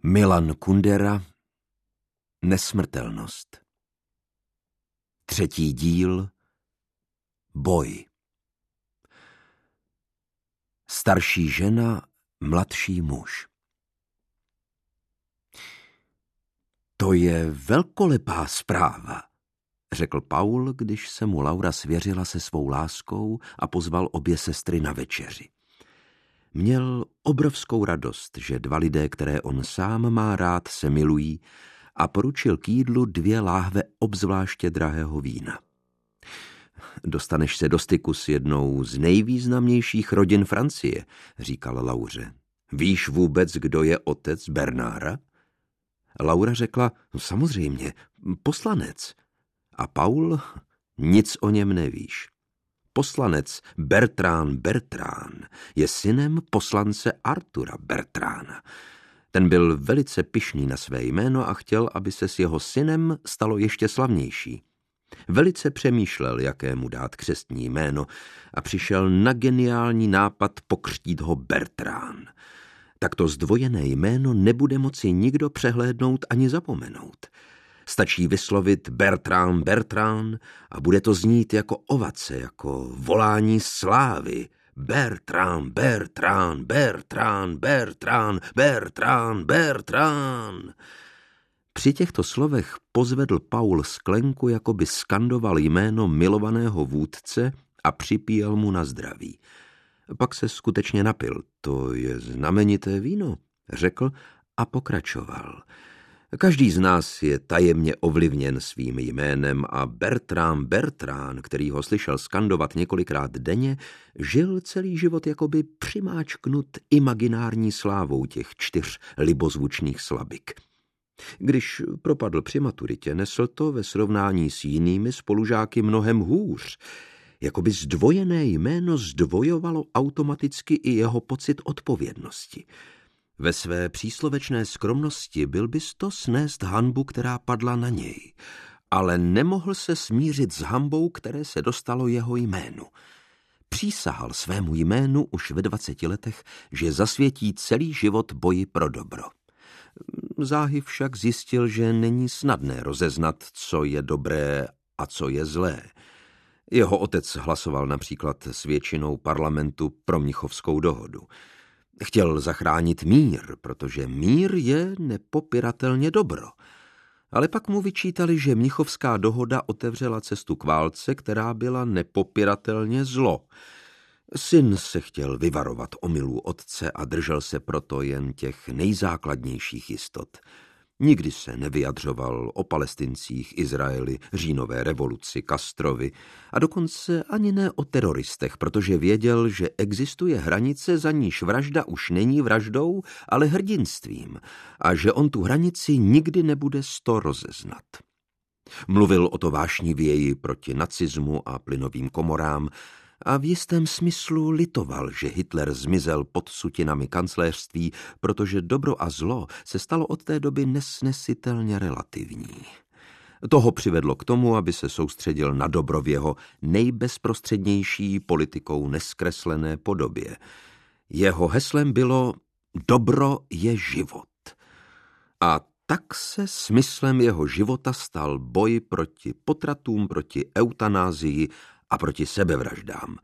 Milan Kundera, Nesmrtelnost. 3. díl, Boj. Starší žena, mladší muž. To je velkolepá zpráva, řekl Paul, když se mu Laura svěřila se svou láskou a pozval obě sestry na večeři. Měl obrovskou radost, že 2 lidé, které on sám má rád, se milují, a poručil k jídlu 2 láhve obzvláště drahého vína. Dostaneš se do styku s jednou z nejvýznamnějších rodin Francie, říkal Lauře. Víš vůbec, kdo je otec Bernára? Laura řekla, samozřejmě, poslanec. A Paul, nic o něm nevíš. Poslanec Bertrand je synem poslance Artura Bertrana. Ten byl velice pyšný na své jméno a chtěl, aby se s jeho synem stalo ještě slavnější. Velice přemýšlel, jaké mu dát křestní jméno, a přišel na geniální nápad pokřtít ho Bertrand. Takto zdvojené jméno nebude moci nikdo přehlédnout ani zapomenout. Stačí vyslovit Bertrand a bude to znít jako ovace, jako volání slávy. Bertrand. Při těchto slovech pozvedl Paul sklenku, jako by skandoval jméno milovaného vůdce a připíjel mu na zdraví. Pak se skutečně napil. To je znamenité víno, řekl a pokračoval. Každý z nás je tajemně ovlivněn svým jménem a Bertrand, který ho slyšel skandovat několikrát denně, žil celý život jakoby přimáčknut imaginární slávou těch 4 libozvučných slabik. Když propadl při maturitě, nesl to ve srovnání s jinými spolužáky mnohem hůř. Jakoby zdvojené jméno zdvojovalo automaticky i jeho pocit odpovědnosti. Ve své příslovečné skromnosti byl bys to snést hanbu, která padla na něj, ale nemohl se smířit s hanbou, které se dostalo jeho jménu. Přísahal svému jménu už ve 20 letech, že zasvětí celý život boji pro dobro. Záhy však zjistil, že není snadné rozeznat, co je dobré a co je zlé. Jeho otec hlasoval například s většinou parlamentu pro Mnichovskou dohodu. Chtěl zachránit mír, protože mír je nepopiratelně dobro. Ale pak mu vyčítali, že Mnichovská dohoda otevřela cestu k válce, která byla nepopiratelně zlo. Syn se chtěl vyvarovat omylů otce a držel se proto jen těch nejzákladnějších jistot. Nikdy se nevyjadřoval o Palestincích, Izraeli, říjnové revoluci, Castrovi a dokonce ani ne o teroristech, protože věděl, že existuje hranice, za níž vražda už není vraždou, ale hrdinstvím a že on tu hranici nikdy nebude 100 rozeznat. Mluvil o to vášnivěji proti nacismu a plynovým komorám a v jistém smyslu litoval, že Hitler zmizel pod sutinami kancléřství, protože dobro a zlo se stalo od té doby nesnesitelně relativní. Toho přivedlo k tomu, aby se soustředil na dobro v jeho nejbezprostřednější politikou neskreslené podobě. Jeho heslem bylo dobro je život. A tak se smyslem jeho života stal boj proti potratům, proti eutanázii a proti sebevraždám.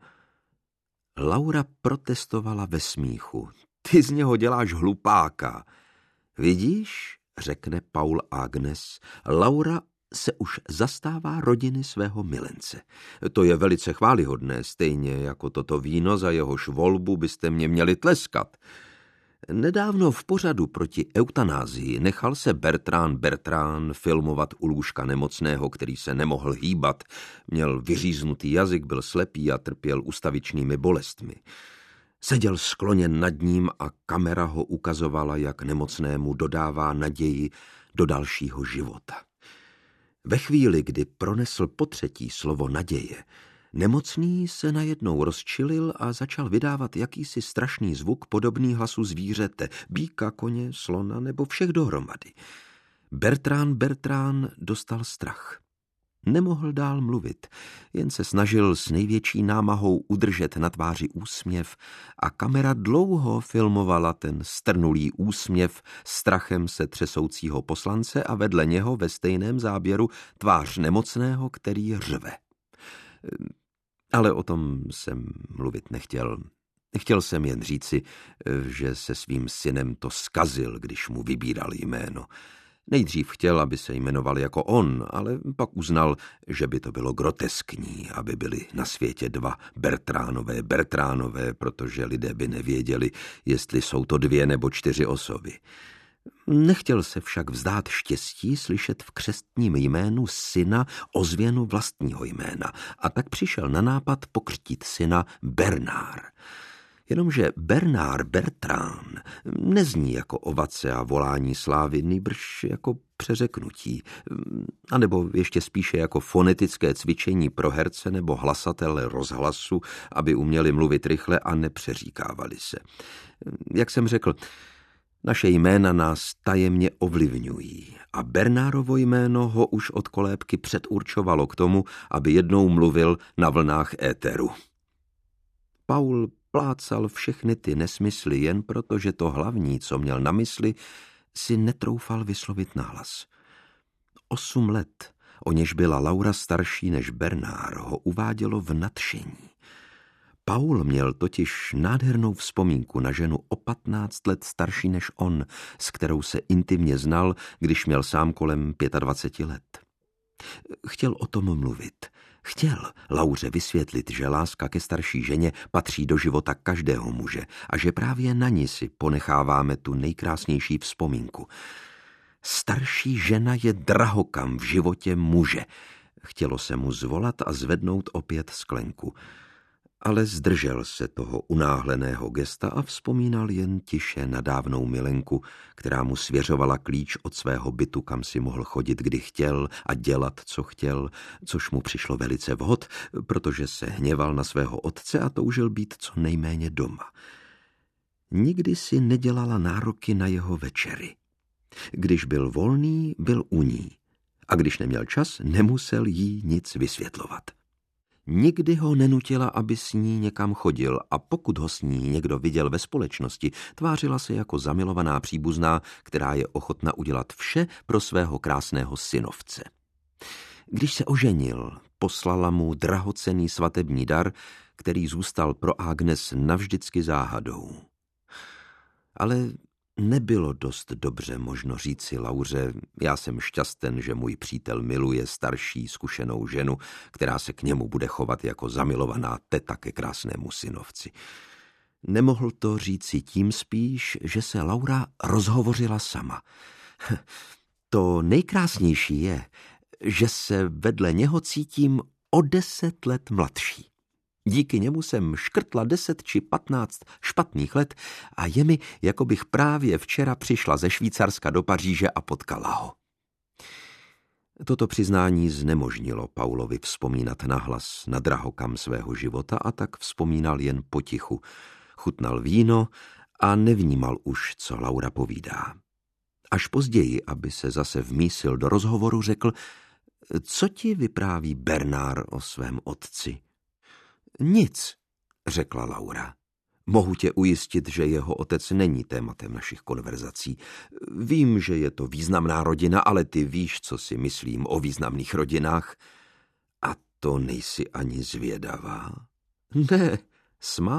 Laura protestovala ve smíchu. Ty z něho děláš hlupáka. Vidíš, řekne Paul Agnes, Laura se už zastává rodiny svého milence. To je velice chvályhodné, stejně jako toto víno, za jehož volbu byste mě měli tleskat. Nedávno v pořadu proti eutanázii nechal se Bertrand filmovat u lůžka nemocného, který se nemohl hýbat. Měl vyříznutý jazyk, byl slepý a trpěl ustavičnými bolestmi. Seděl skloněn nad ním a kamera ho ukazovala, jak nemocnému dodává naději do dalšího života. Ve chvíli, kdy pronesl potřetí slovo naděje, nemocný se najednou rozčilil a začal vydávat jakýsi strašný zvuk podobný hlasu zvířete, býka, koně, slona nebo všech dohromady. Bertrand dostal strach. Nemohl dál mluvit, jen se snažil s největší námahou udržet na tváři úsměv a kamera dlouho filmovala ten strnulý úsměv strachem se třesoucího poslance a vedle něho ve stejném záběru tvář nemocného, který řve. Ale o tom jsem mluvit nechtěl. Chtěl jsem jen říci, že se svým synem to zkazil, když mu vybíral jméno. Nejdřív chtěl, aby se jmenoval jako on, ale pak uznal, že by to bylo groteskní, aby byli na světě dva Bertránové, protože lidé by nevěděli, jestli jsou to 2 nebo 4 osoby. Nechtěl se však vzdát štěstí slyšet v křestním jménu syna ozvěnu vlastního jména a tak přišel na nápad pokřtít syna Bernard. Jenomže Bernard Bertrand nezní jako ovace a volání slávy, nýbrž jako přeřeknutí, anebo ještě spíše jako fonetické cvičení pro herce nebo hlasatele rozhlasu, aby uměli mluvit rychle a nepřeříkávali se. Jak jsem řekl, naše jména nás tajemně ovlivňují a Bernardovo jméno ho už od kolébky předurčovalo k tomu, aby jednou mluvil na vlnách éteru. Paul plácal všechny ty nesmysly jen proto, že to hlavní, co měl na mysli, si netroufal vyslovit nahlas. 8 let, o něž byla Laura starší než Bernard, ho uvádělo v nadšení. Paul měl totiž nádhernou vzpomínku na ženu o 15 let starší než on, s kterou se intimně znal, když měl sám kolem 25 let. Chtěl o tom mluvit. Chtěl Lauře vysvětlit, že láska ke starší ženě patří do života každého muže a že právě na ní si ponecháváme tu nejkrásnější vzpomínku. Starší žena je drahokam v životě muže. Chtělo se mu zvolat a zvednout opět sklenku. Ale zdržel se toho unáhleného gesta a vzpomínal jen tiše na dávnou milenku, která mu svěřovala klíč od svého bytu, kam si mohl chodit, kdy chtěl a dělat, co chtěl, což mu přišlo velice vhod, protože se hněval na svého otce a toužil být co nejméně doma. Nikdy si nedělala nároky na jeho večery. Když byl volný, byl u ní. A když neměl čas, nemusel jí nic vysvětlovat. Nikdy ho nenutila, aby s ní někam chodil a pokud ho s ní někdo viděl ve společnosti, tvářila se jako zamilovaná příbuzná, která je ochotna udělat vše pro svého krásného synovce. Když se oženil, poslala mu drahocenný svatební dar, který zůstal pro Agnes navždycky záhadou. Ale nebylo dost dobře možno říci Lauře, já jsem šťasten, že můj přítel miluje starší, zkušenou ženu, která se k němu bude chovat jako zamilovaná teta ke krásnému synovci. Nemohl to říci tím spíš, že se Laura rozhovořila sama. To nejkrásnější je, že se vedle něho cítím o 10 let mladší. Díky němu jsem škrtla 10 či 15 špatných let a je mi, jako bych právě včera přišla ze Švýcarska do Paříže a potkala ho. Toto přiznání znemožnilo Paulovi vzpomínat nahlas na drahokam svého života a tak vzpomínal jen potichu. Chutnal víno a nevnímal už, co Laura povídá. Až později, aby se zase vmísil do rozhovoru, řekl, co ti vypráví Bernard o svém otci? Nic, řekla Laura. Mohu tě ujistit, že jeho otec není tématem našich konverzací. Vím, že je to významná rodina, ale ty víš, co si myslím o významných rodinách. A to nejsi ani zvědavá? Ne, smál.